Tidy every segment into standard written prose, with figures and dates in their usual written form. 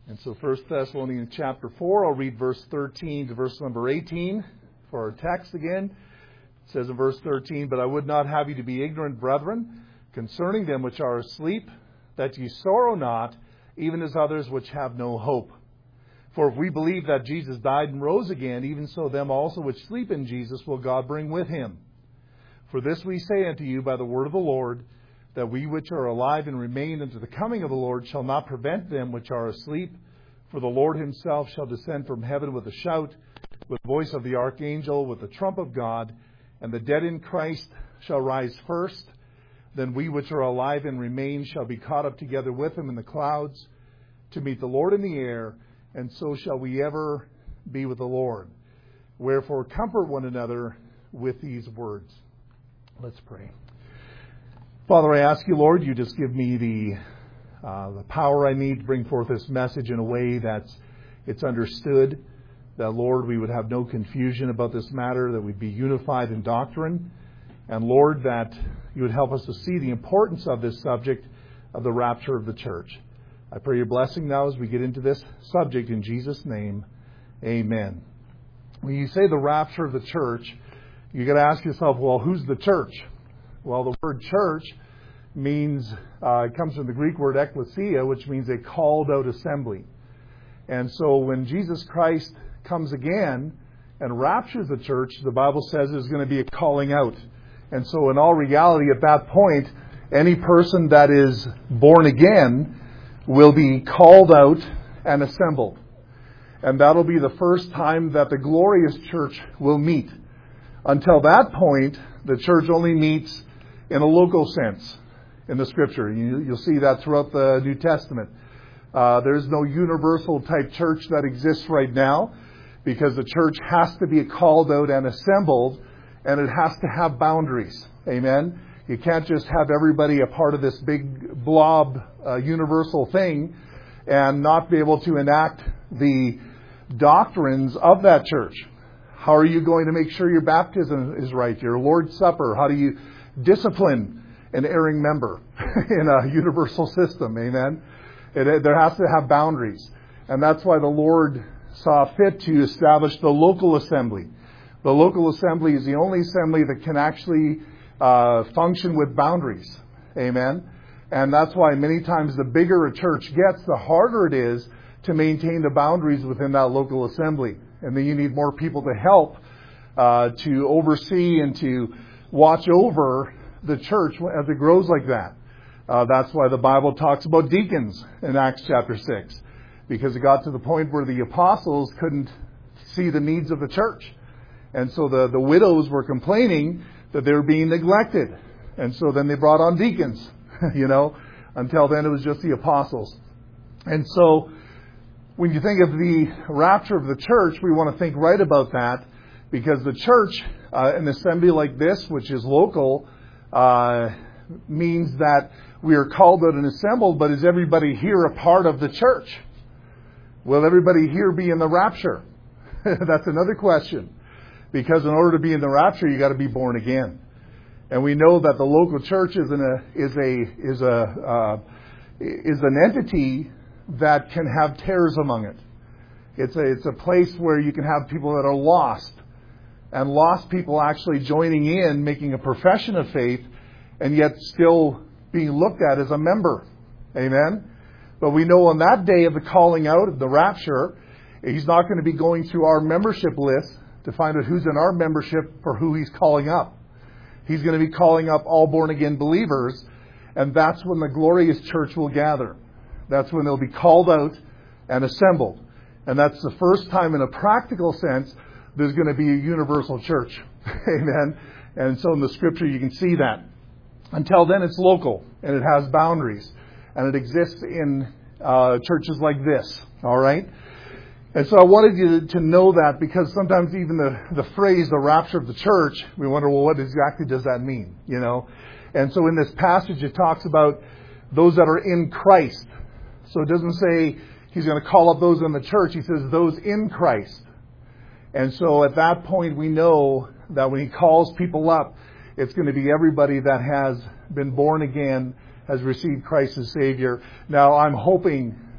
And so 1 Thessalonians chapter 4, I'll read verse 13 to verse number 18 for our text again. It says in verse 13, "But I would not have you to be ignorant, brethren, concerning them which are asleep, that ye sorrow not, even as others which have no hope. For if we believe that Jesus died and rose again, even so them also which sleep in Jesus will God bring with him. For this we say unto you by the word of the Lord, that we which are alive and remain unto the coming of the Lord shall not prevent them which are asleep. For the Lord himself shall descend from heaven with a shout, with the voice of the archangel, with the trump of God, and the dead in Christ shall rise first. Then we which are alive and remain shall be caught up together with him in the clouds to meet the Lord in the air, and so shall we ever be with the Lord. Wherefore comfort one another with these words." Let's pray. Father, I ask you, Lord, you just give me the power I need to bring forth this message in a way that's it's understood. That, Lord, we would have no confusion about this matter, that we'd be unified in doctrine. And, Lord, that you would help us to see the importance of this subject of the rapture of the church. I pray your blessing now as we get into this subject in Jesus' name. Amen. When you say the rapture of the church, you got to ask yourself, well, who's the church? Well, the word church means, it comes from the Greek word ekklesia, which means a called out assembly. And so when Jesus Christ comes again and raptures the church, the Bible says there's going to be a calling out. And so in all reality, at that point, any person that is born again will be called out and assembled. And that'll be the first time that the glorious church will meet. Until that point, the church only meets in a local sense in the Scripture. You'll see that throughout the New Testament. There's no universal type church that exists right now, because the church has to be called out and assembled, and it has to have boundaries. Amen? You can't just have everybody a part of this big blob universal thing and not be able to enact the doctrines of that church. How are you going to make sure your baptism is right? Your Lord's Supper? How do you discipline an erring member in a universal system? Amen? There has to have boundaries. And that's why the Lord saw fit to establish the local assembly. The local assembly is the only assembly that can actually function with boundaries. Amen? And that's why many times the bigger a church gets, the harder it is to maintain the boundaries within that local assembly. And then you need more people to help to oversee and to watch over the church as it grows like that. That's why the Bible talks about deacons in Acts chapter 6. Because it got to the point where the apostles couldn't see the needs of the church. And so the widows were complaining that they were being neglected. And so then they brought on deacons, Until then it was just the apostles. And so when you think of the rapture of the church, we want to think right about that. Because the church, an assembly like this, which is local, means that we are called out and assembled, but is everybody here a part of the church? Will everybody here be in the rapture? That's another question. Because in order to be in the rapture, you got to be born again. And we know that the local church is an entity that can have tares among it. It's a place where you can have people that are lost. And lost people actually joining in, making a profession of faith, and yet still being looked at as a member. Amen? But we know on that day of the calling out of the rapture, he's not going to be going through our membership list to find out who's in our membership for who he's calling up. He's going to be calling up all born-again believers, and that's when the glorious church will gather. That's when they'll be called out and assembled. And that's the first time in a practical sense there's going to be a universal church. Amen? And so in the Scripture you can see that. Until then it's local, and it has boundaries. And it exists in churches like this. All right? And so I wanted you to know that, because sometimes even the phrase, the rapture of the church, we wonder, well, what exactly does that mean? And so in this passage it talks about those that are in Christ. So it doesn't say he's going to call up those in the church. He says those in Christ. And so at that point we know that when he calls people up, it's going to be everybody that has been born again, has received Christ as Savior. Now I'm hoping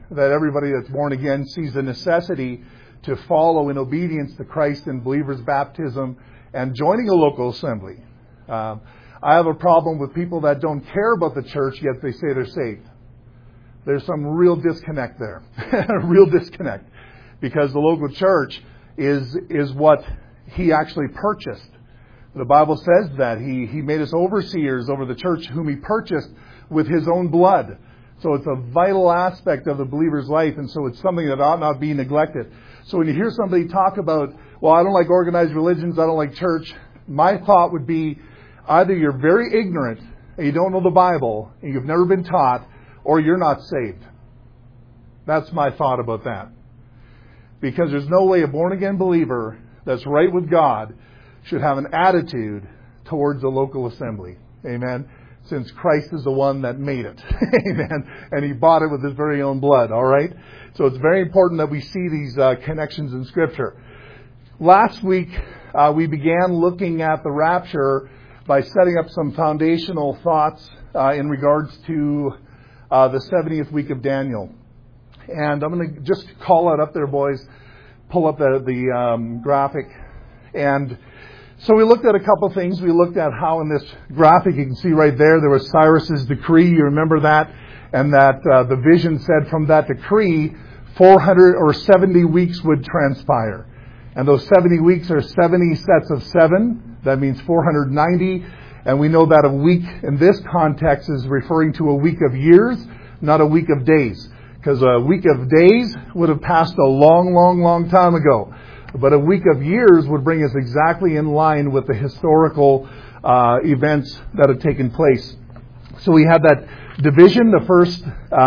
that everybody that's born again sees the necessity to follow in obedience to Christ in believer's baptism and joining a local assembly. I have a problem with people that don't care about the church, yet they say they're saved. There's some real disconnect there. A real disconnect. Because the local church is what He actually purchased. The Bible says that He made us overseers over the church whom He purchased with His own blood. So it's a vital aspect of the believer's life, and so it's something that ought not be neglected. So when you hear somebody talk about, well, I don't like organized religions, I don't like church, my thought would be either you're very ignorant and you don't know the Bible and you've never been taught, or you're not saved. That's my thought about that. Because there's no way a born-again believer that's right with God should have an attitude towards the local assembly. Amen. Since Christ is the one that made it. Amen. And He bought it with His very own blood. All right. So it's very important that we see these connections in Scripture. Last week, we began looking at the rapture by setting up some foundational thoughts in regards to the 70th week of Daniel. And I'm going to just call it up there, boys. Pull up the graphic. And so we looked at a couple things. We looked at how in this graphic, you can see right there was Cyrus's decree. You remember that? And that the vision said from that decree, 400 or 70 weeks would transpire. And those 70 weeks are 70 sets of 7. That means 490. And we know that a week in this context is referring to a week of years, not a week of days. Because a week of days would have passed a long, long, long time ago. But a week of years would bring us exactly in line with the historical events that have taken place. So we have that division. The first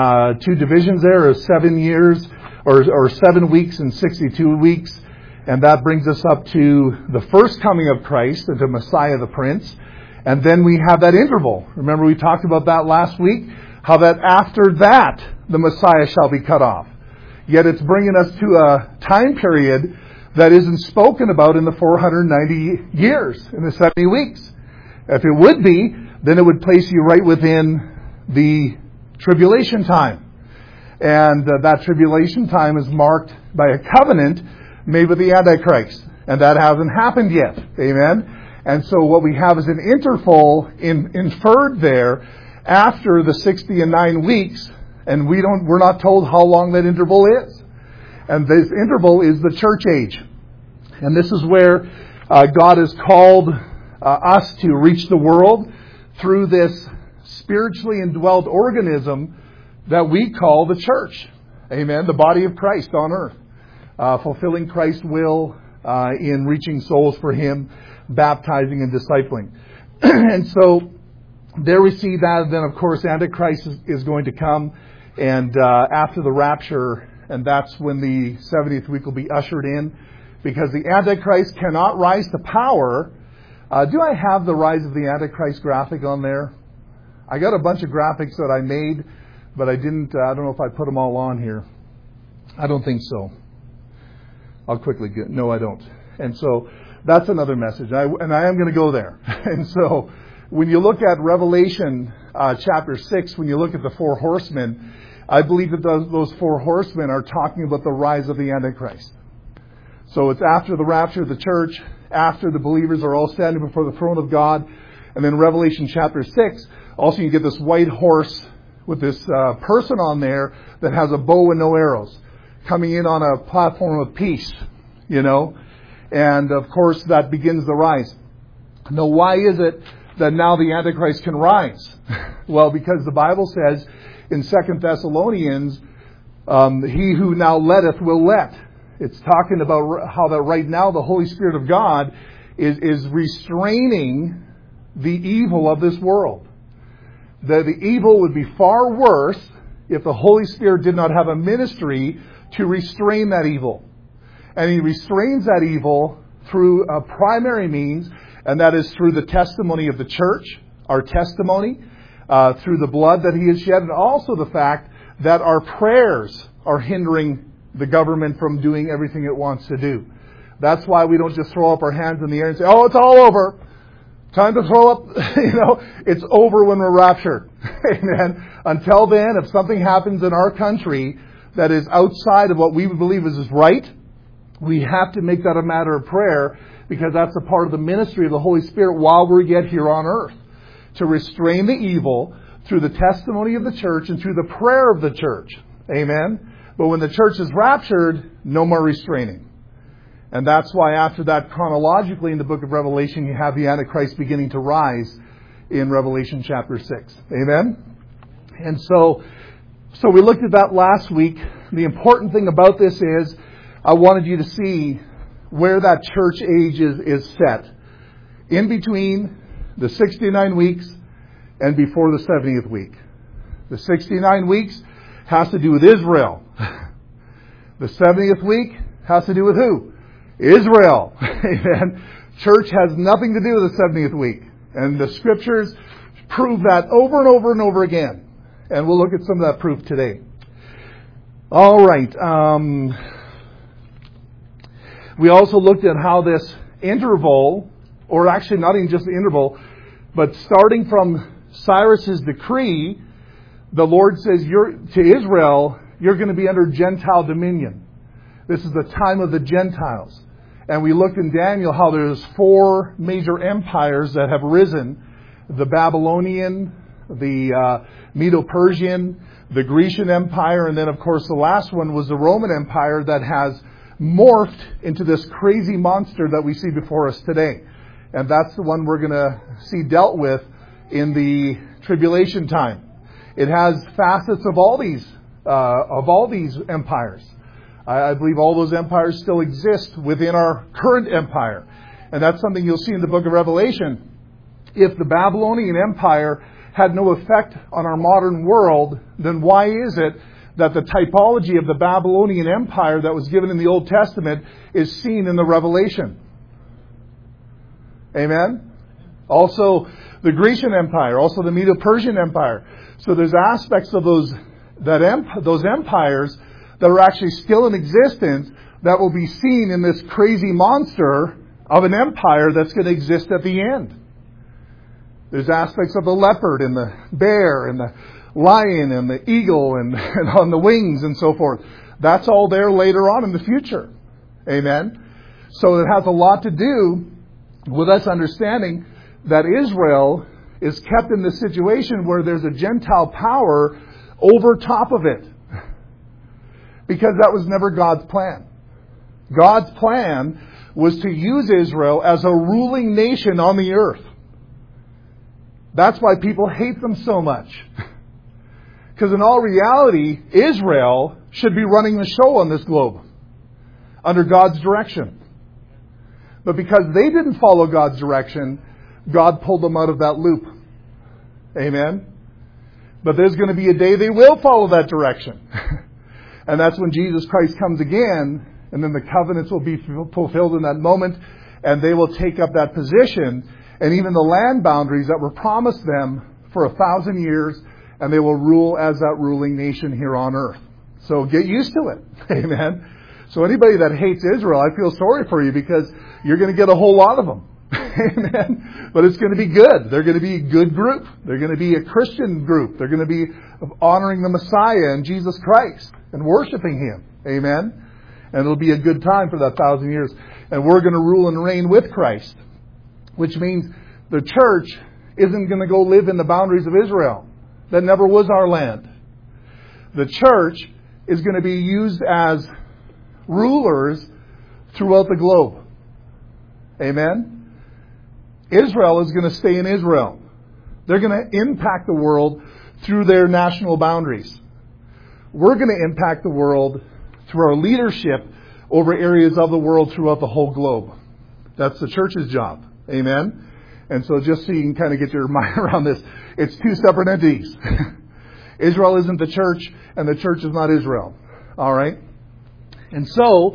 2 divisions there are 7 years or 7 weeks and 62 weeks. And that brings us up to the first coming of Christ and to Messiah the Prince. And then we have that interval. Remember we talked about that last week? How that after that the Messiah shall be cut off. Yet it's bringing us to a time period that isn't spoken about in the 490 years, in the 70 weeks. If it would be, then it would place you right within the tribulation time. And that tribulation time is marked by a covenant made with the Antichrist. And that hasn't happened yet. Amen? And so what we have is an interval inferred there after the 60 and 9 weeks. And we're not told how long that interval is. And this interval is the church age. And this is where God has called us to reach the world through this spiritually indwelt organism that we call the church. Amen. The body of Christ on earth. Fulfilling Christ's will in reaching souls for Him, baptizing and discipling. And so there we see that. Then, of course, Antichrist is going to come. And after the rapture, and that's when the 70th week will be ushered in, because the Antichrist cannot rise to power. Do I have the rise of the Antichrist graphic on there? I got a bunch of graphics that I made, but I didn't. I don't know if I put them all on here. I don't think so. I'll quickly get. No, I don't. And so that's another message. I am going to go there. And so when you look at Revelation chapter 6, when you look at the 4 horsemen, I believe that those 4 horsemen are talking about the rise of the Antichrist. So it's after the rapture of the church, after the believers are all standing before the throne of God. And then Revelation chapter 6, also you get this white horse with this person on there that has a bow and no arrows, coming in on a platform of peace, you know. And of course that begins the rise. Now why is it that now the Antichrist can rise? Well, because the Bible says in 2 Thessalonians, he who now letteth will let. It's talking about how that right now the Holy Spirit of God is restraining the evil of this world. That the evil would be far worse if the Holy Spirit did not have a ministry to restrain that evil. And He restrains that evil through a primary means, and that is through the testimony of the church, our testimony, through the blood that He has shed, and also the fact that our prayers are hindering the government from doing everything it wants to do. That's why we don't just throw up our hands in the air and say, oh, it's all over. Time to throw up. It's over when we're raptured. Amen. Until then, if something happens in our country that is outside of what we believe is right, we have to make that a matter of prayer, because that's a part of the ministry of the Holy Spirit while we're yet here on earth. To restrain the evil through the testimony of the church and through the prayer of the church. Amen? But when the church is raptured, no more restraining. And that's why after that, chronologically in the book of Revelation, you have the Antichrist beginning to rise in Revelation chapter 6. Amen? And so we looked at that last week. The important thing about this is I wanted you to see where that church age is set. In between the 69 weeks and before the 70th week. The 69 weeks has to do with Israel. The 70th week has to do with who? Israel. Amen. Church has nothing to do with the 70th week. And the scriptures prove that over and over and over again. And we'll look at some of that proof today. All right. We also looked at how this interval, or actually not even just the interval, but starting from Cyrus's decree, the Lord says to Israel, you're going to be under Gentile dominion. This is the time of the Gentiles. And we looked in Daniel how there's 4 major empires that have risen. The Babylonian, the Medo-Persian, the Grecian Empire, and then of course the last one was the Roman Empire that has morphed into this crazy monster that we see before us today. And that's the one we're going to see dealt with in the tribulation time. It has facets of all these empires. I believe all those empires still exist within our current empire. And that's something you'll see in the book of Revelation. If the Babylonian Empire had no effect on our modern world, then why is it that the typology of the Babylonian Empire that was given in the Old Testament is seen in the Revelation? Amen? Also, the Grecian Empire, also the Medo-Persian Empire. So there's aspects of those empires that are actually still in existence that will be seen in this crazy monster of an empire that's going to exist at the end. There's aspects of the leopard and the bear and the lion and the eagle and on the wings and so forth. That's all there later on in the future. Amen? So it has a lot to do with us understanding that Israel is kept in this situation where there's a Gentile power over top of it. Because that was never God's plan. God's plan was to use Israel as a ruling nation on the earth. That's why people hate them so much. Because in all reality, Israel should be running the show on this globe under God's direction. But because they didn't follow God's direction, God pulled them out of that loop. Amen? But there's going to be a day they will follow that direction. And that's when Jesus Christ comes again, and then the covenants will be fulfilled in that moment, and they will take up that position, and even the land boundaries that were promised them for 1,000 years, and they will rule as that ruling nation here on earth. So get used to it. Amen. So anybody that hates Israel, I feel sorry for you, because you're going to get a whole lot of them. Amen. But it's going to be good. They're going to be a good group. They're going to be a Christian group. They're going to be honoring the Messiah and Jesus Christ and worshiping Him. Amen. And it'll be a good time for that 1,000 years. And we're going to rule and reign with Christ, which means the church isn't going to go live in the boundaries of Israel. That never was our land. The church is going to be used as rulers throughout the globe. Amen. Israel is going to stay in Israel. They're going to impact the world through their national boundaries. We're going to impact the world through our leadership over areas of the world throughout the whole globe. That's the church's job. Amen? And so just so you can kind of get your mind around this, it's two separate entities. Israel isn't the church, and the church is not Israel. All right? And so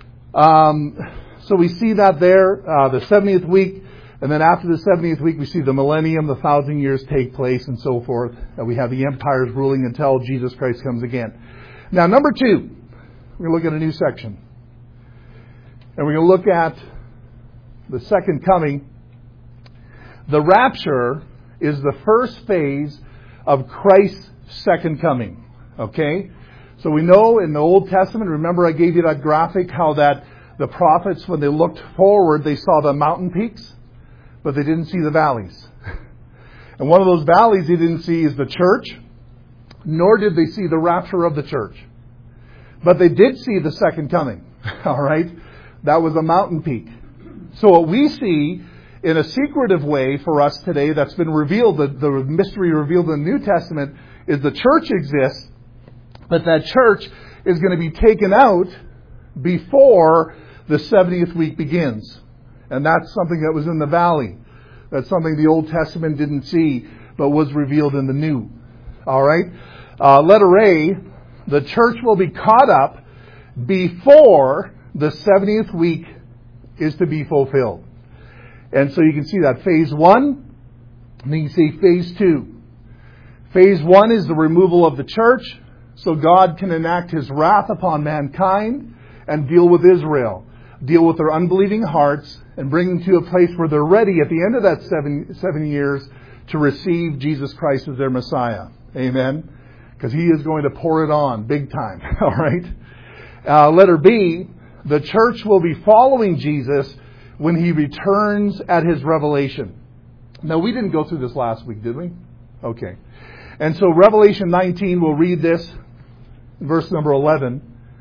we see that there, the 70th week, and then after the 70th week, we see the millennium, the 1,000 years take place, and so forth. And we have the empires ruling until Jesus Christ comes again. Now, number 2, we're going to look at a new section. And we're going to look at the second coming. The rapture is the first phase of Christ's second coming. Okay? So we know in the Old Testament, remember I gave you that graphic, how that the prophets, when they looked forward, they saw the mountain peaks, but they didn't see the valleys. And one of those valleys they didn't see is the church, nor did they see the rapture of the church. But they did see the second coming. All right? That was a mountain peak. So what we see in a secretive way for us today that's been revealed, the mystery revealed in the New Testament, is the church exists, but that church is going to be taken out before the 70th week begins. And that's something that was in the valley. That's something the Old Testament didn't see, but was revealed in the New. All right? Letter A, the church will be caught up before the 70th week is to be fulfilled. And so you can see that phase 1, and then you see phase 2. Phase 1 is the removal of the church, so God can enact His wrath upon mankind and deal with Israel, deal with their unbelieving hearts, and bring them to a place where they're ready at the end of that 7 years to receive Jesus Christ as their Messiah. Amen? Because He is going to pour it on big time. All right? Letter B, the church will be following Jesus when He returns at His revelation. Now, we didn't go through this last week, did we? Okay. And so Revelation 19, we'll read this, verse number 11.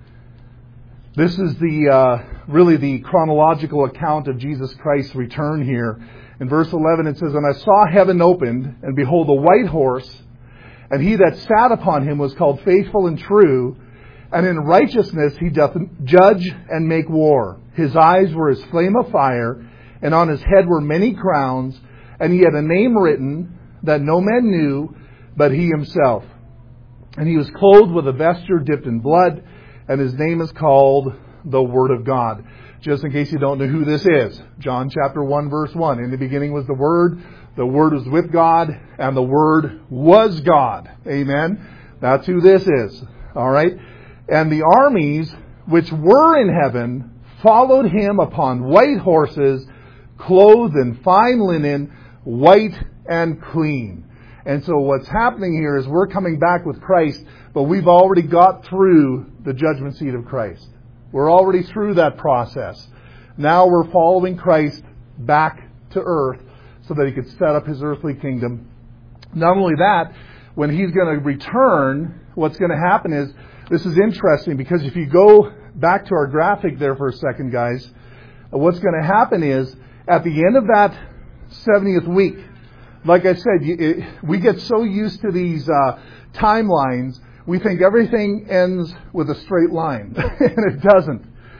This is really the chronological account of Jesus Christ's return here. In verse 11 it says, "And I saw heaven opened, and behold a white horse, and he that sat upon him was called Faithful and True, and in righteousness he doth judge and make war. His eyes were as flame of fire, and on his head were many crowns, and he had a name written that no man knew but he himself. And he was clothed with a vesture dipped in blood, and his name is called the Word of God." Just in case you don't know who this is, John chapter 1 verse 1. "In the beginning was the Word was with God, and the Word was God." Amen? That's who this is. All right? "And the armies which were in heaven followed him upon white horses, clothed in fine linen, white and clean." And so what's happening here is we're coming back with Christ, but we've already got through the judgment seat of Christ. We're already through that process. Now we're following Christ back to earth so that He could set up His earthly kingdom. Not only that, when He's going to return, what's going to happen is, this is interesting because if you go back to our graphic there for a second, guys, what's going to happen is at the end of that 70th week, like I said, we get so used to these timelines, we think everything ends with a straight line, and it doesn't.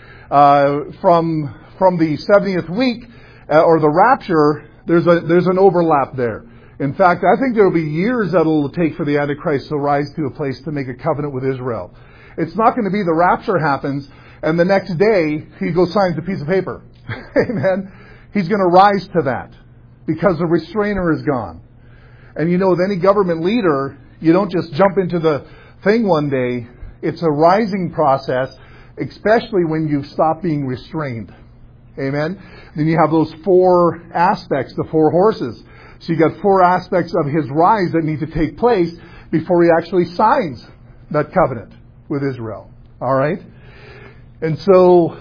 From the 70th week or the rapture, there's an overlap there. In fact, I think there will be years that it'll take for the Antichrist to rise to a place to make a covenant with Israel. It's not going to be the rapture happens, and the next day he goes signs a piece of paper. Amen. He's going to rise to that because the restrainer is gone. And you know, with any government leader, you don't just jump into the thing one day. It's a rising process, especially when you stop being restrained. Amen. Then you have those 4 aspects, the 4 horses. So you got 4 aspects of His rise that need to take place before He actually signs that covenant with Israel. All right? And so,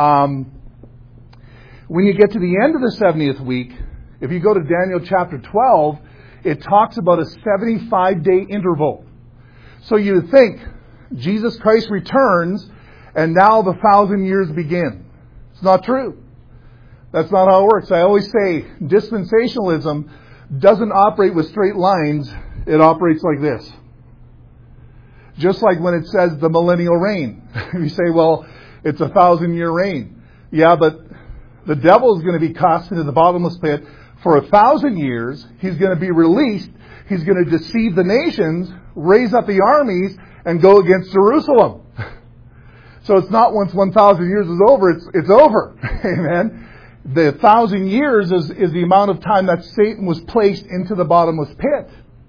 when you get to the end of the 70th week, if you go to Daniel chapter 12, it talks about a 75-day interval. So you would think, Jesus Christ returns, and now the 1,000 years begin. It's not true. That's not how it works. I always say, dispensationalism doesn't operate with straight lines. It operates like this. Just like when it says the millennial reign. You say, well, it's a 1,000-year reign. Yeah, but the devil is going to be cast into the bottomless pit for 1,000 years. He's going to be released. He's going to deceive the nations, raise up the armies, and go against Jerusalem. So it's not once 1,000 years is over, it's over. Amen. The 1,000 years is the amount of time that Satan was placed into the bottomless pit.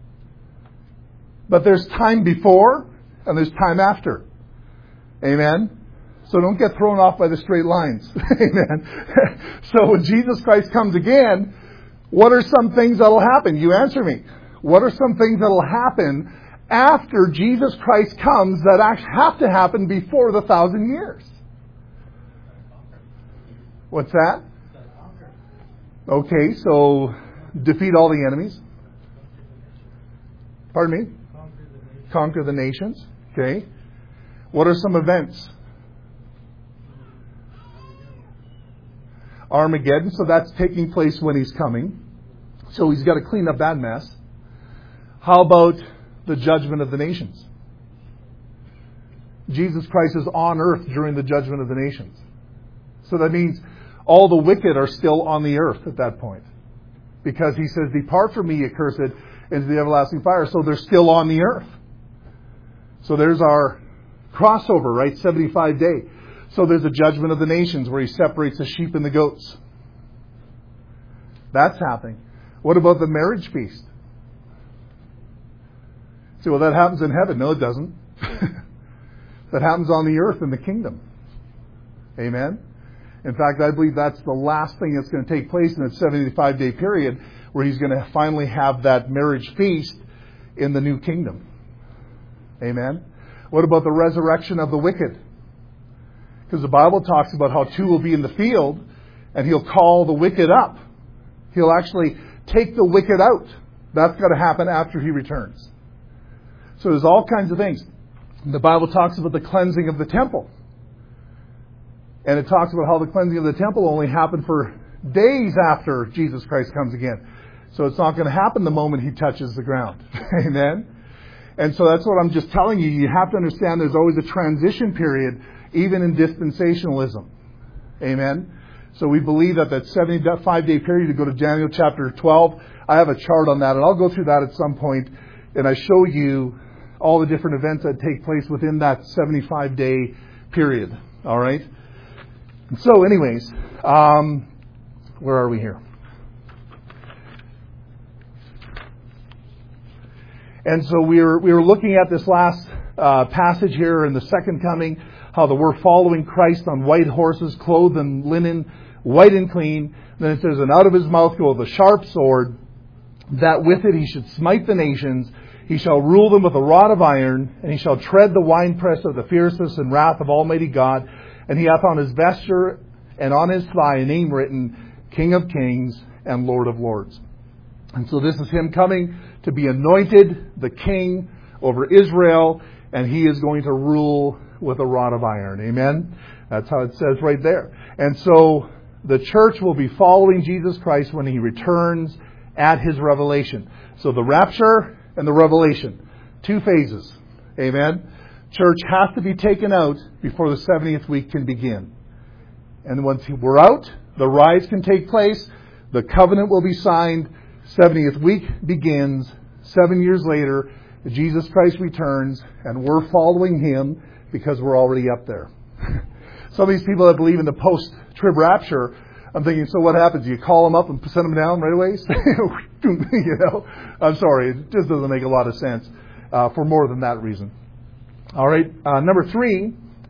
But there's time before and there's time after. Amen. So don't get thrown off by the straight lines. Amen. So when Jesus Christ comes again, what are some things that will happen? You answer me. What are some things that will happen after Jesus Christ comes that actually have to happen before the 1,000 years. What's that? Okay, so defeat all the enemies. Pardon me? Conquer the nations. Okay. What are some events? Armageddon. So that's taking place when he's coming. So he's got to clean up that mess. How about the judgment of the nations? Jesus Christ is on earth during the judgment of the nations. So that means all the wicked are still on the earth at that point. Because he says, depart from me, ye cursed, into the everlasting fire. So they're still on the earth. So there's our crossover, right? 75 day. So there's a judgment of the nations where he separates the sheep and the goats. That's happening. What about the marriage feast? See, well, that happens in heaven. No, it doesn't. That happens on the earth in the kingdom. Amen? In fact, I believe that's the last thing that's going to take place in that 75-day period where he's going to finally have that marriage feast in the new kingdom. Amen? What about the resurrection of the wicked? Because the Bible talks about how two will be in the field and he'll call the wicked up. He'll actually take the wicked out. That's got to happen after he returns. So there's all kinds of things. The Bible talks about the cleansing of the temple. And it talks about how the cleansing of the temple only happened for days after Jesus Christ comes again. So it's not going to happen the moment he touches the ground. Amen? And so that's what I'm just telling you. You have to understand there's always a transition period, even in dispensationalism. Amen? So we believe that 75-day period, to go to Daniel chapter 12, I have a chart on that, and I'll go through that at some point, and I show you all the different events that take place within that 75-day period. All right? So anyways, where are we here? And so we were looking at this last passage here in the second coming, how we're following Christ on white horses, clothed in linen, white and clean. Then it says, and out of his mouth goeth a sharp sword, that with it he should smite the nations. He shall rule them with a rod of iron, and he shall tread the winepress of the fierceness and wrath of Almighty God. And he hath on his vesture and on his thigh a name written, King of Kings and Lord of Lords. And so this is him coming to be anointed the king over Israel, and he is going to rule with a rod of iron. Amen? That's how it says right there. And so the church will be following Jesus Christ when he returns at his revelation. So the rapture and the revelation, 2 phases. Amen? Church has to be taken out before the 70th week can begin. And once we're out, the rise can take place, the covenant will be signed, 70th week begins, 7 years later, Jesus Christ returns, and we're following him because we're already up there. Some of these people that believe in the post-trib rapture, I'm thinking, so what happens? You call them up and send them down right away? You know, I'm sorry, it just doesn't make a lot of sense for more than that reason. All right, number 3,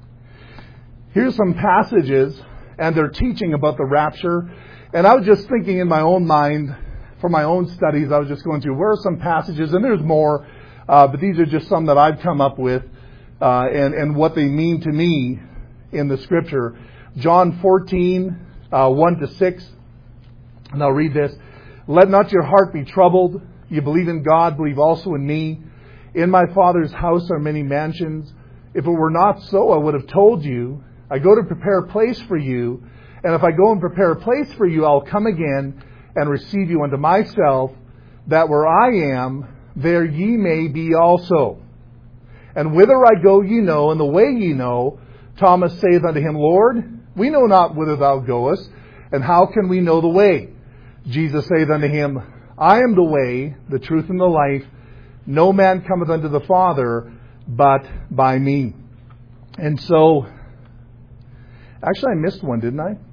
here's some passages, and they're teaching about the rapture. And I was just thinking in my own mind, for my own studies, I was just going through, where are some passages, and there's more, but these are just some that I've come up with, and what they mean to me in the Scripture. John 14, 1-6, and I'll read this. Let not your heart be troubled. You believe in God, believe also in me. In my Father's house are many mansions. If it were not so, I would have told you. I go to prepare a place for you. And if I go and prepare a place for you, I'll come again and receive you unto myself, that where I am, there ye may be also. And whither I go ye know, and the way ye know. Thomas saith unto him, Lord, we know not whither thou goest, and how can we know the way? Jesus saith unto him, I am the way, the truth, and the life. No man cometh unto the Father but by me. And so, actually I missed one, didn't I?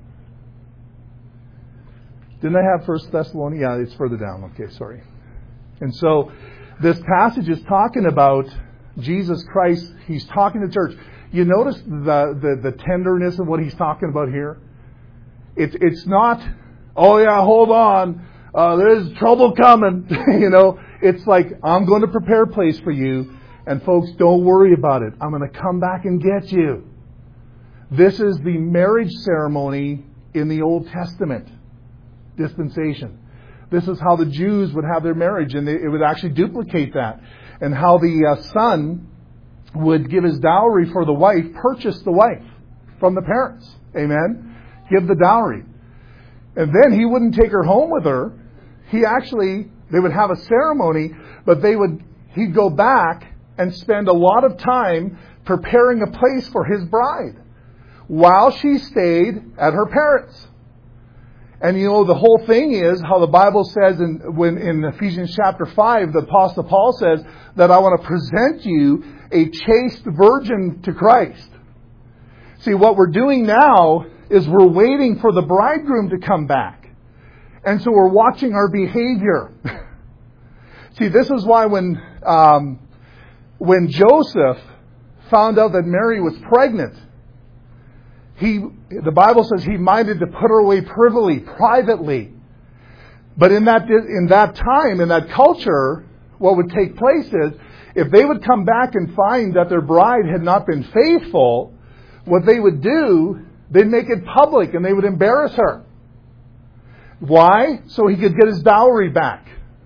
Didn't I have 1 Thessalonians? Yeah, it's further down. Okay, sorry. And so, this passage is talking about Jesus Christ. He's talking to the church. You notice the tenderness of what he's talking about here? It's not, oh yeah, hold on, there's trouble coming. You know, It's like, I'm going to prepare a place for you, and folks, don't worry about it. I'm going to come back and get you. This is the marriage ceremony in the Old Testament dispensation. This is how the Jews would have their marriage, and it would actually duplicate that. And how the son would give his dowry for the wife, purchase the wife from the parents. Amen? Give the dowry. And then he wouldn't take her home with her. They would have a ceremony, but he'd go back and spend a lot of time preparing a place for his bride while she stayed at her parents. And the whole thing is how the Bible says in Ephesians chapter 5, the Apostle Paul says that I want to present you a chaste virgin to Christ. See, what we're doing now is we're waiting for the bridegroom to come back. And so we're watching our behavior. See, this is why when Joseph found out that Mary was pregnant, the Bible says he minded to put her away privily, privately. But in that time, in that culture, what would take place is, if they would come back and find that their bride had not been faithful, what they would do, they'd make it public and they would embarrass her. Why? So he could get his dowry back.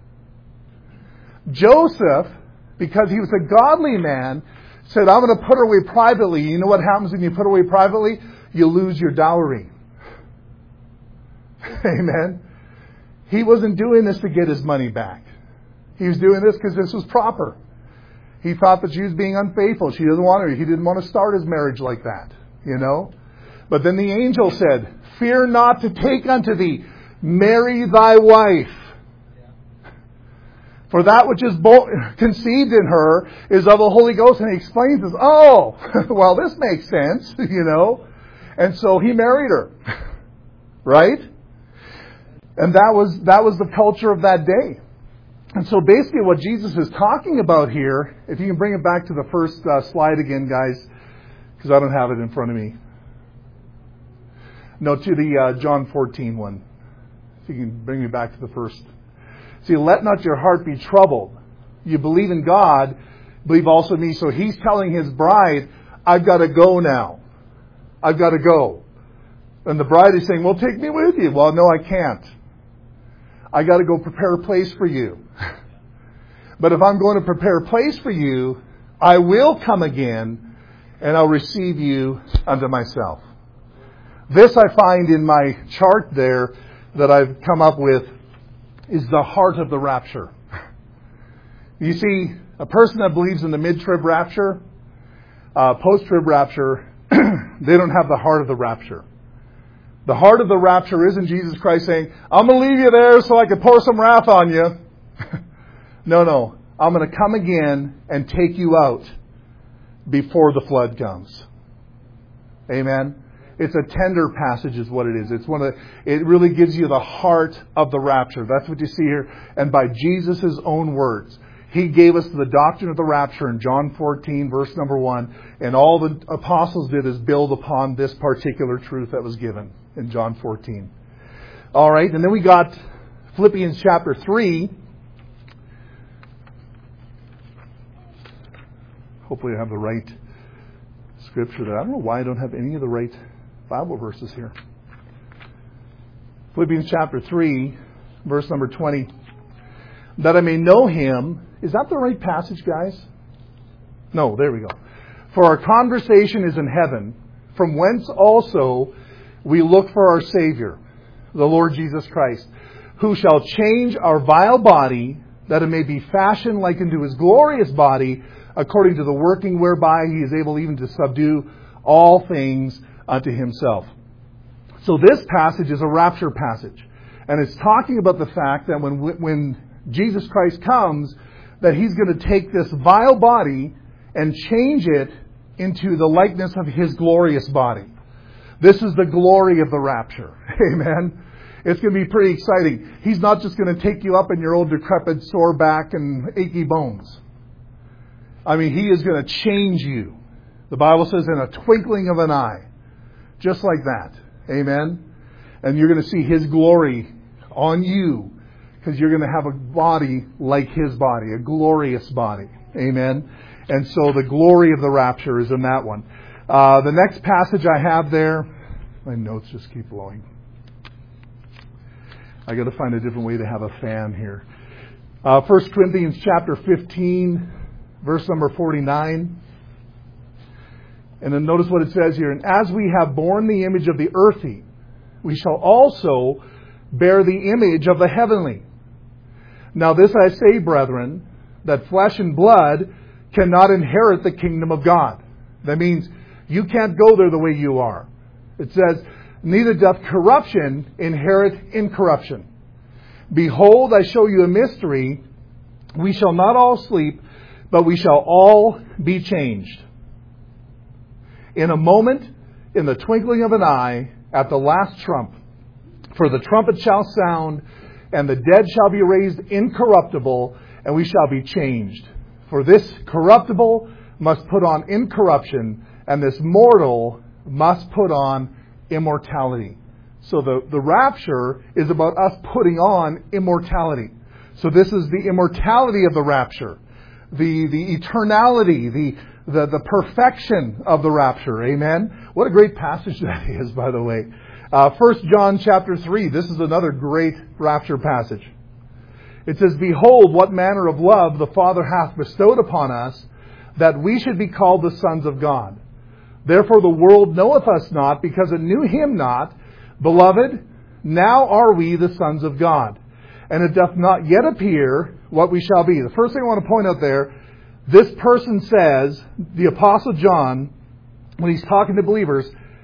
Joseph, because he was a godly man, said, I'm going to put her away privately. You know what happens when you put her away privately? You lose your dowry. Amen. He wasn't doing this to get his money back. He was doing this because this was proper. He thought that she was being unfaithful. She didn't want her. He didn't want to start his marriage like that. But then the angel said, fear not to take unto thee Mary thy wife. For that which is conceived in her is of the Holy Ghost. And he explains this. Oh, well, this makes sense, And so he married her. Right? And that was the culture of that day. And so basically what Jesus is talking about here, if you can bring it back to the first slide again, guys, because I don't have it in front of me. No, to the John 14 one. If you can bring me back to the first. See, let not your heart be troubled. You believe in God, believe also in me. So he's telling his bride, I've got to go now. I've got to go. And the bride is saying, well, take me with you. Well, no, I can't. I got to go prepare a place for you. But if I'm going to prepare a place for you, I will come again and I'll receive you unto myself. This I find in my chart there that I've come up with is the heart of the rapture. You see, a person that believes in the mid-trib rapture, post-trib rapture, they don't have the heart of the rapture. The heart of the rapture isn't Jesus Christ saying, I'm going to leave you there so I can pour some wrath on you. No. I'm going to come again and take you out before the flood comes. Amen. It's a tender passage is what it is. It really gives you the heart of the rapture. That's what you see here. And by Jesus' own words. He gave us the doctrine of the rapture in John 14, verse number 1. And all the apostles did is build upon this particular truth that was given in John 14. All right, and then we got Philippians chapter 3. Hopefully I have the right scripture there. I don't know why I don't have any of the right Bible verses here. Philippians chapter 3, verse number 20. That I may know Him. Is that the right passage, guys? No, there we go. For our conversation is in heaven, from whence also we look for our Savior, the Lord Jesus Christ, who shall change our vile body, that it may be fashioned like unto His glorious body, according to the working whereby He is able even to subdue all things unto Himself. So this passage is a rapture passage. And it's talking about the fact that when Jesus Christ comes, that He's going to take this vile body and change it into the likeness of His glorious body. This is the glory of the rapture. Amen. It's going to be pretty exciting. He's not just going to take you up in your old decrepit sore back and achy bones. I mean, He is going to change you. The Bible says in a twinkling of an eye. Just like that. Amen. And you're going to see His glory on you. Because you're going to have a body like His body, a glorious body. Amen. And so the glory of the rapture is in that one. The next passage I have there, my notes just keep blowing. I got to find a different way to have a fan here. 1 Corinthians chapter 15, verse number 49. And then notice what it says here. And as we have borne the image of the earthy, we shall also bear the image of the heavenly. Now this I say, brethren, that flesh and blood cannot inherit the kingdom of God. That means you can't go there the way you are. It says, neither doth corruption inherit incorruption. Behold, I show you a mystery. We shall not all sleep, but we shall all be changed. In a moment, in the twinkling of an eye, at the last trump. For the trumpet shall sound, and the dead shall be raised incorruptible, and we shall be changed. For this corruptible must put on incorruption, and this mortal must put on immortality. So the rapture is about us putting on immortality. So this is the immortality of the rapture, the eternality, the perfection of the rapture. Amen. What a great passage that is, by the way. 1 John chapter 3. This is another great rapture passage. It says, behold, what manner of love the Father hath bestowed upon us, that we should be called the sons of God. Therefore the world knoweth us not, because it knew Him not. Beloved, now are we the sons of God. And it doth not yet appear what we shall be. The first thing I want to point out there, this person says, the Apostle John, when he's talking to believers,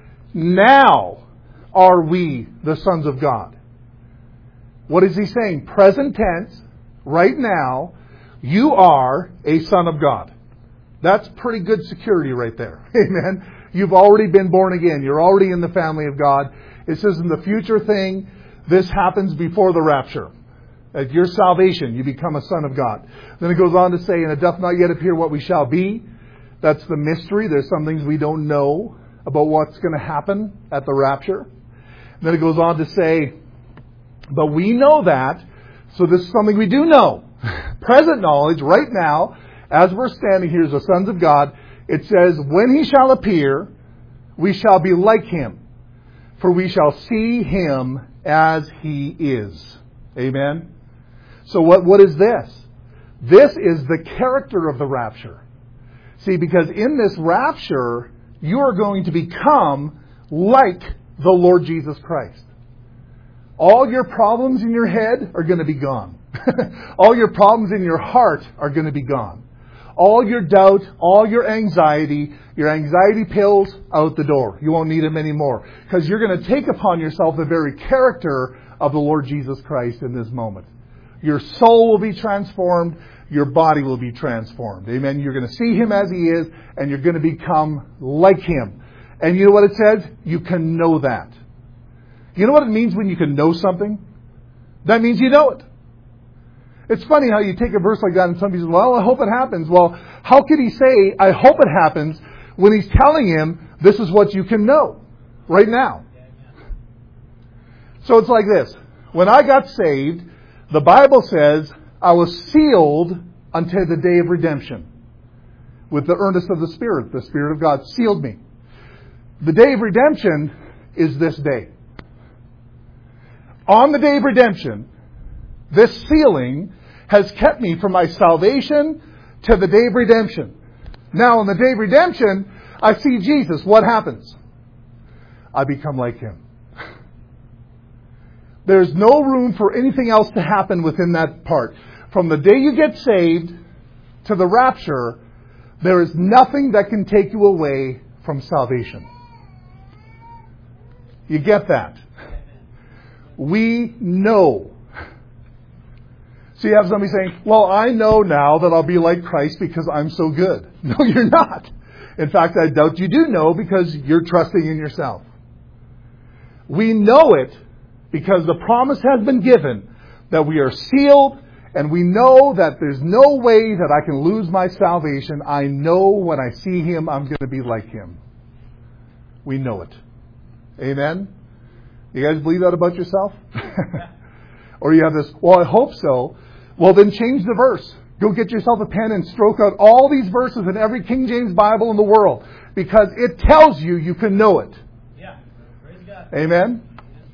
now are we the sons of God. What is he saying? Present tense, right now, you are a son of God. That's pretty good security right there. Amen. You've already been born again. You're already in the family of God. It says in the future thing, this happens before the rapture. At your salvation, you become a son of God. Then it goes on to say, and it doth not yet appear what we shall be. That's the mystery. There's some things we don't know about what's going to happen at the rapture. And then it goes on to say, but we know that, so this is something we do know. Present knowledge, right now, as we're standing here as the sons of God, it says, when He shall appear, we shall be like Him. For we shall see Him as He is. Amen? So what is this? This is the character of the rapture. See, because in this rapture, you are going to become like the Lord Jesus Christ. All your problems in your head are going to be gone. All your problems in your heart are going to be gone. All your doubt, all your anxiety pills out the door. You won't need them anymore. Because you're going to take upon yourself the very character of the Lord Jesus Christ in this moment. Your soul will be transformed. Your body will be transformed. Amen. You're going to see Him as He is, and you're going to become like Him. And you know what it says? You can know that. You know what it means when you can know something? That means you know it. It's funny how you take a verse like that and some people say, well, I hope it happens. Well, how could he say, I hope it happens, when he's telling him, this is what you can know right now? So it's like this. When I got saved, the Bible says, I was sealed until the day of redemption. With the earnest of the Spirit of God sealed me. The day of redemption is this day. On the day of redemption, this sealing has kept me from my salvation to the day of redemption. Now, on the day of redemption, I see Jesus. What happens? I become like Him. There's no room for anything else to happen within that part. From the day you get saved to the rapture, there is nothing that can take you away from salvation. You get that? We know. So you have somebody saying, well, I know now that I'll be like Christ because I'm so good. No, you're not. In fact, I doubt you do know because you're trusting in yourself. We know it because the promise has been given that we are sealed, and we know that there's no way that I can lose my salvation. I know when I see Him, I'm going to be like Him. We know it. Amen? You guys believe that about yourself? Or you have this, well, I hope so. Well, then change the verse. Go get yourself a pen and stroke out all these verses in every King James Bible in the world. Because it tells you you can know it. Yeah. Praise God. Amen?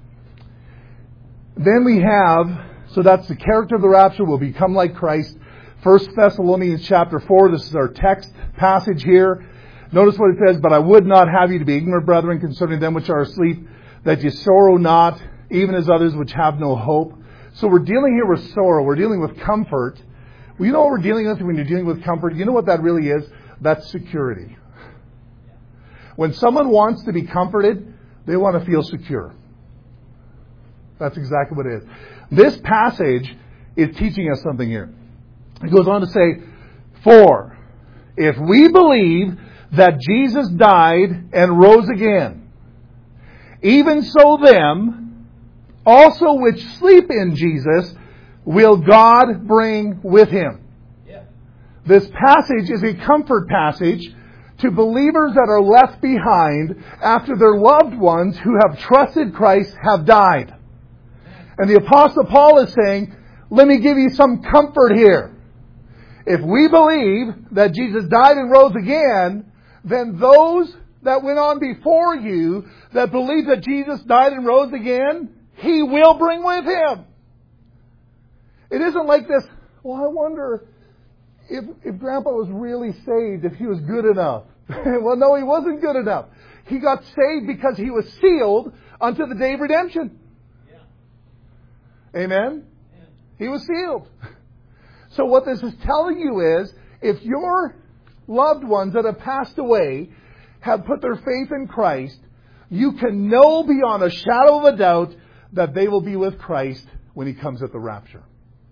Then we have, so that's the character of the rapture, will become like Christ. 1 Thessalonians chapter 4, this is our text passage here. Notice what it says, but I would not have you to be ignorant, brethren, concerning them which are asleep, that you sorrow not, even as others which have no hope. So we're dealing here with sorrow. We're dealing with comfort. Well, you know what we're dealing with when you're dealing with comfort? You know what that really is? That's security. When someone wants to be comforted, they want to feel secure. That's exactly what it is. This passage is teaching us something here. It goes on to say, for if we believe that Jesus died and rose again, even so them also which sleep in Jesus will God bring with him. Yeah. This passage is a comfort passage to believers that are left behind after their loved ones who have trusted Christ have died. And the Apostle Paul is saying, let me give you some comfort here. If we believe that Jesus died and rose again, then those that went on before you that believe that Jesus died and rose again, He will bring with Him. It isn't like this, well, I wonder if Grandpa was really saved, if he was good enough. Well, no, he wasn't good enough. He got saved because he was sealed unto the day of redemption. Yeah. Amen? Yeah. He was sealed. So what this is telling you is, if your loved ones that have passed away have put their faith in Christ, you can know beyond a shadow of a doubt that they will be with Christ when He comes at the rapture.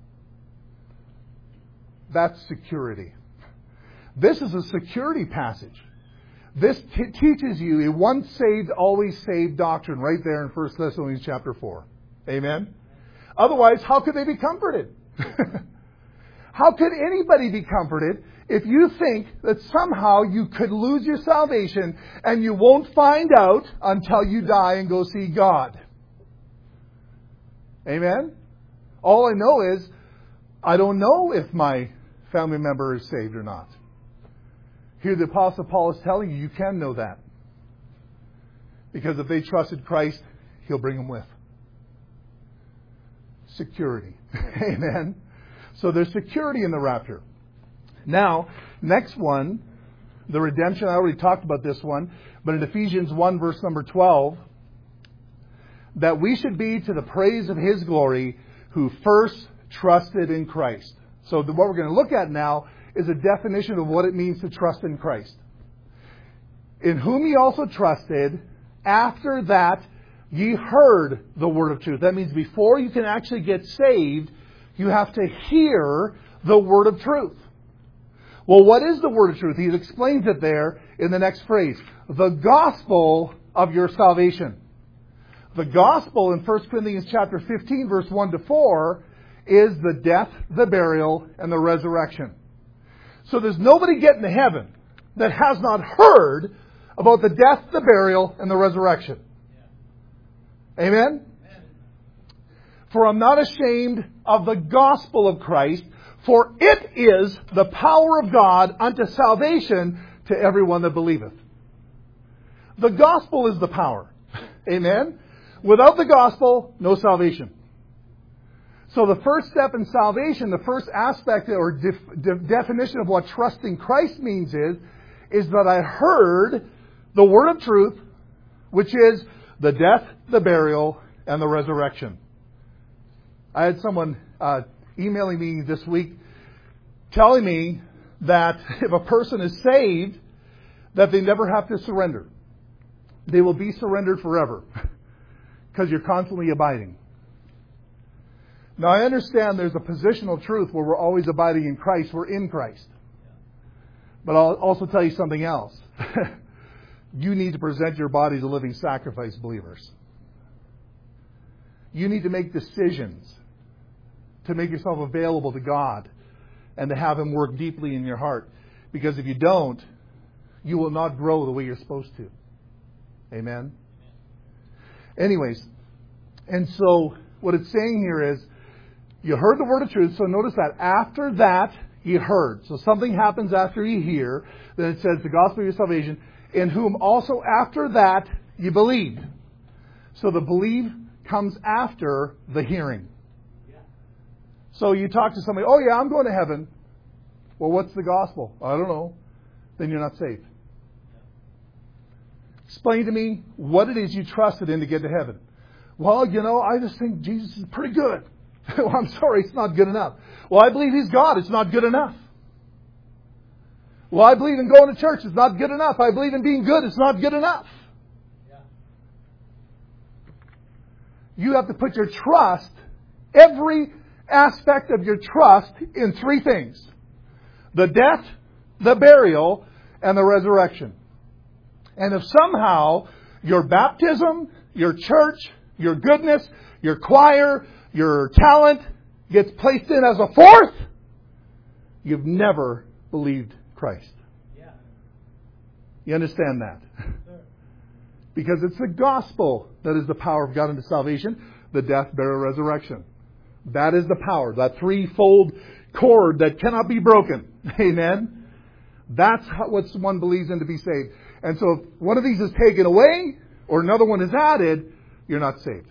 That's security. This is a security passage. This teaches you a once saved, always saved doctrine right there in 1 Thessalonians chapter 4. Amen? Otherwise, how could they be comforted? How could anybody be comforted if you think that somehow you could lose your salvation and you won't find out until you die and go see God? Amen? All I know is, I don't know if my family member is saved or not. Here the Apostle Paul is telling you, you can know that. Because if they trusted Christ, He'll bring them with. Security. Amen? So there's security in the rapture. Now, next one, the redemption. I already talked about this one. But in Ephesians 1 verse number 12, that we should be to the praise of His glory who first trusted in Christ. So what we're going to look at now is a definition of what it means to trust in Christ. In whom ye also trusted, after that ye heard the word of truth. That means before you can actually get saved, you have to hear the word of truth. Well, what is the word of truth? He explains it there in the next phrase. The gospel of your salvation. The gospel in 1 Corinthians chapter 15, verse 1 to 4, is the death, the burial, and the resurrection. So there's nobody getting to heaven that has not heard about the death, the burial, and the resurrection. Amen? For I'm not ashamed of the gospel of Christ, for it is the power of God unto salvation to everyone that believeth. The gospel is the power. Amen? Without the gospel, no salvation. So the first step in salvation, the first aspect or definition of what trusting Christ means is that I heard the word of truth, which is the death, the burial, and the resurrection. I had someone emailing me this week telling me that if a person is saved, that they never have to surrender. They will be surrendered forever because you're constantly abiding. Now, I understand there's a positional truth where we're always abiding in Christ. We're in Christ. But I'll also tell you something else. You need to present your body as a living sacrifice, believers. You need to make decisions to make yourself available to God and to have Him work deeply in your heart. Because if you don't, you will not grow the way you're supposed to. Amen? Anyways, and so what it's saying here is You heard the word of truth. So notice that after that, you heard. So something happens after you hear. Then it says the gospel of your salvation, in whom also after that you believed. So the believe comes after the hearing. So you talk to somebody, oh yeah, I'm going to heaven. Well, what's the gospel? I don't know. Then you're not saved. Explain to me what it is you trusted in to get to heaven. Well, I just think Jesus is pretty good. Well, I'm sorry, it's not good enough. Well, I believe He's God. It's not good enough. Well, I believe in going to church. It's not good enough. I believe in being good. It's not good enough. Yeah. You have to put your trust, every aspect of your trust, in three things: the death, the burial, and the resurrection. And if somehow your baptism, your church, your goodness, your choir, your talent gets placed in as a fourth, you've never believed Christ. Yeah. You understand that? Sure. Because it's the gospel that is the power of God unto salvation, the death, burial, resurrection. That is the power, that threefold cord that cannot be broken. Amen? That's what one believes in to be saved. And so if one of these is taken away or another one is added, you're not saved.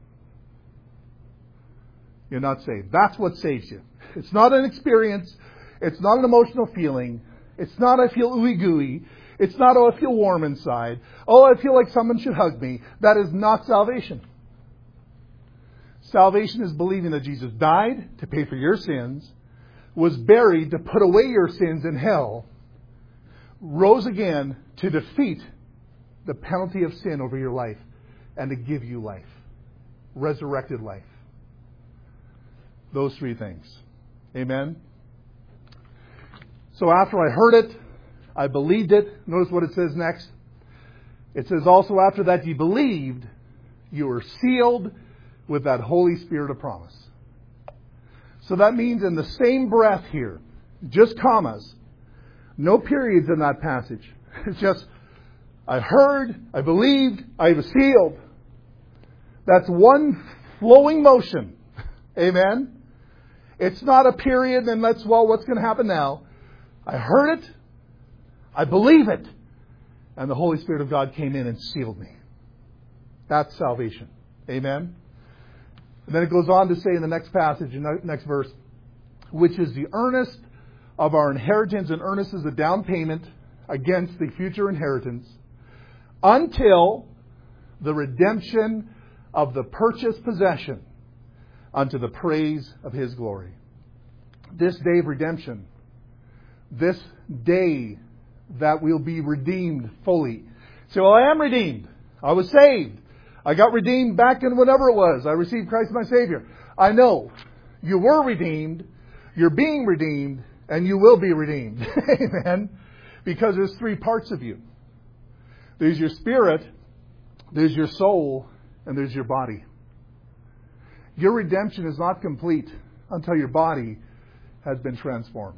You're not saved. That's what saves you. It's not an experience. It's not an emotional feeling. It's not I feel ooey gooey. It's not I feel warm inside. I feel like someone should hug me. That is not salvation. Salvation is believing that Jesus died to pay for your sins, was buried to put away your sins in hell, rose again to defeat the penalty of sin over your life and to give you life. Resurrected life. Those three things. Amen? So after I heard it, I believed it. Notice what it says next. It says also after that you believed, you were sealed with that Holy Spirit of promise. So that means in the same breath here, just commas, no periods in that passage. It's just, I heard, I believed, I was sealed. That's one flowing motion. Amen? It's not a period and what's going to happen now? I heard it, I believe it, and the Holy Spirit of God came in and sealed me. That's salvation. Amen? And then it goes on to say in the next passage, in the next verse, which is the earnest of our inheritance, and earnest is a down payment against the future inheritance, until the redemption of the purchased possession unto the praise of His glory. This day of redemption, this day that we'll be redeemed fully. So, I am redeemed. I was saved. I got redeemed back in whenever it was. I received Christ my Savior. I know. You were redeemed. You're being redeemed. And you will be redeemed. Amen. Because there's three parts of you. There's your spirit, there's your soul, and there's your body. Your redemption is not complete until your body has been transformed.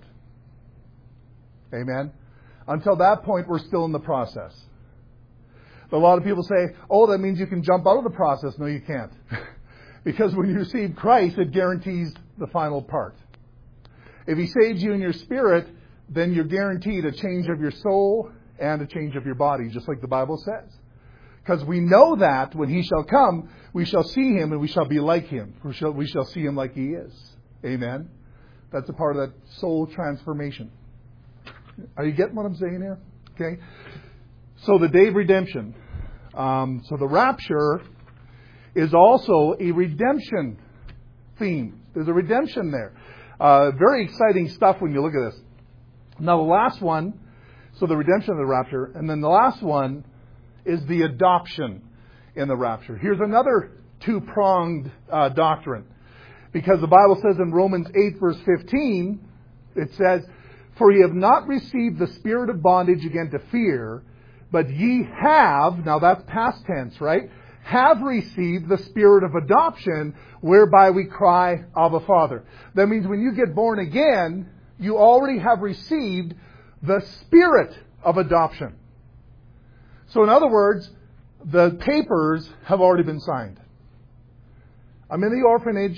Amen. Until that point, we're still in the process. But a lot of people say, that means you can jump out of the process. No, you can't. Because when you receive Christ, it guarantees the final part. If He saves you in your spirit, then you're guaranteed a change of your soul and a change of your body, just like the Bible says. Because we know that when He shall come, we shall see Him and we shall be like Him. We shall see Him like He is. Amen. That's a part of that soul transformation. Are you getting what I'm saying here? Okay. So the day of redemption. So the rapture is also a redemption theme. There's a redemption there. Very exciting stuff when you look at this. Now the last one, so the redemption of the rapture, and then the last one is the adoption in the rapture. Here's another two-pronged doctrine. Because the Bible says in Romans 8 verse 15, it says, for ye have not received the spirit of bondage again to fear, but ye have, now that's past tense, right? Have received the spirit of adoption, whereby we cry, Abba, Father. That means when you get born again, you already have received the spirit of adoption. So in other words, the papers have already been signed. I'm in the orphanage.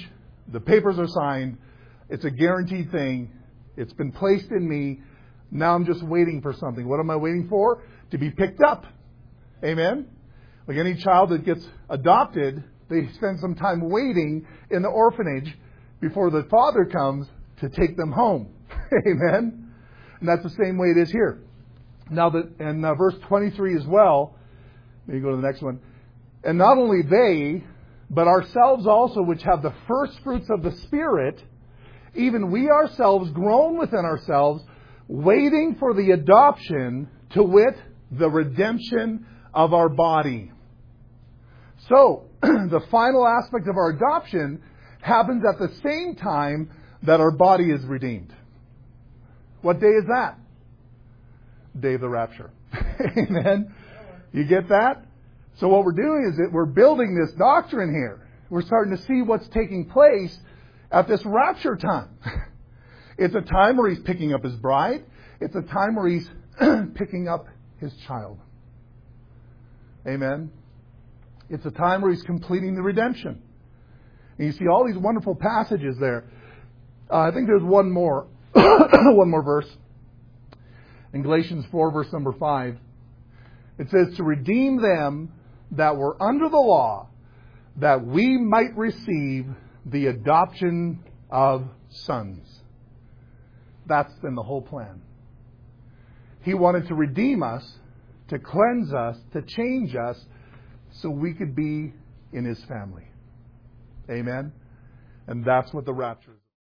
The papers are signed. It's a guaranteed thing. It's been placed in me. Now I'm just waiting for something. What am I waiting for? To be picked up. Amen? Like any child that gets adopted, they spend some time waiting in the orphanage before the father comes to take them home. Amen? And that's the same way it is here. Now, in verse 23 as well, let me go to the next one. And not only they, but ourselves also, which have the first fruits of the Spirit, even we ourselves groan within ourselves, waiting for the adoption, to wit, the redemption of our body. So, the final aspect of our adoption happens at the same time that our body is redeemed. What day is that? Day of the rapture. Amen? You get that? So what we're doing is that we're building this doctrine here. We're starting to see what's taking place at this rapture time. It's a time where He's picking up His bride. It's a time where He's picking up His child. Amen? It's a time where He's completing the redemption. And you see all these wonderful passages there. I think there's one more. One more verse. In Galatians 4, verse number 5. It says, to redeem them that were under the law, that we might receive the adoption of sons. That's been the whole plan. He wanted to redeem us, to cleanse us, to change us, so we could be in His family. Amen? And that's what the rapture is.